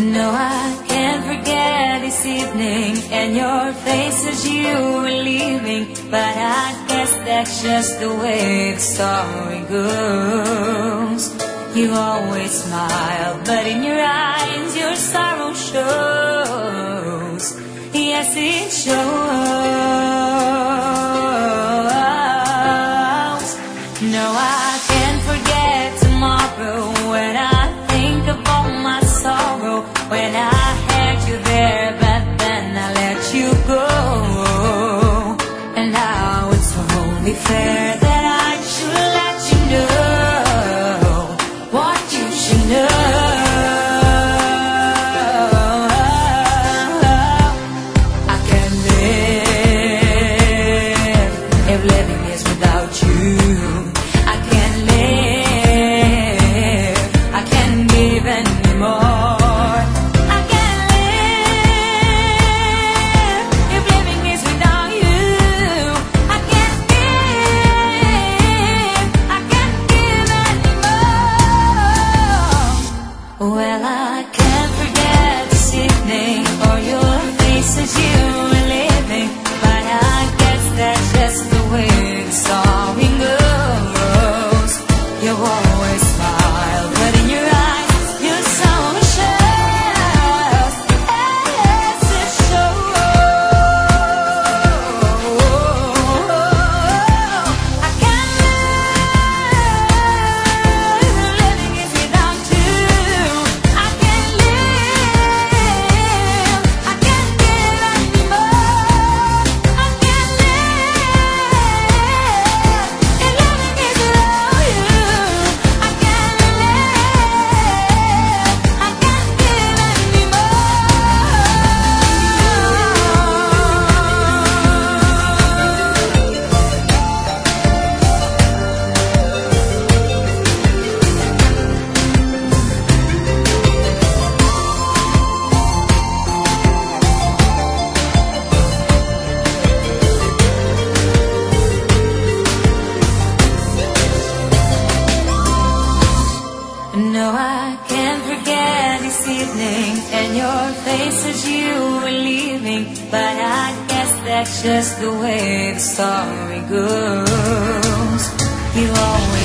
No, I can't forget this evening and your face as you were leaving. But I guess that's just the way the story goes. You always smile, but in your eyes your sorrow shows. Yes, it shows. No, I can't forget tomorrow when I think of all my sorrow. When I had you there, but then I let you go. And now it's only fair that I should let you know what you should know. I can't live if living is without you. I can't live, I can't give anymore. Well, I can't forget this evening or your face as you were leaving. But I guess that's just the way the story goes. You always smile, but in your eyes your sorrow shows. Yes, it shows. I can't live, living is without you. No, I can't forget this evening and your face as you were leaving. But I guess that's just the way the story goes. You always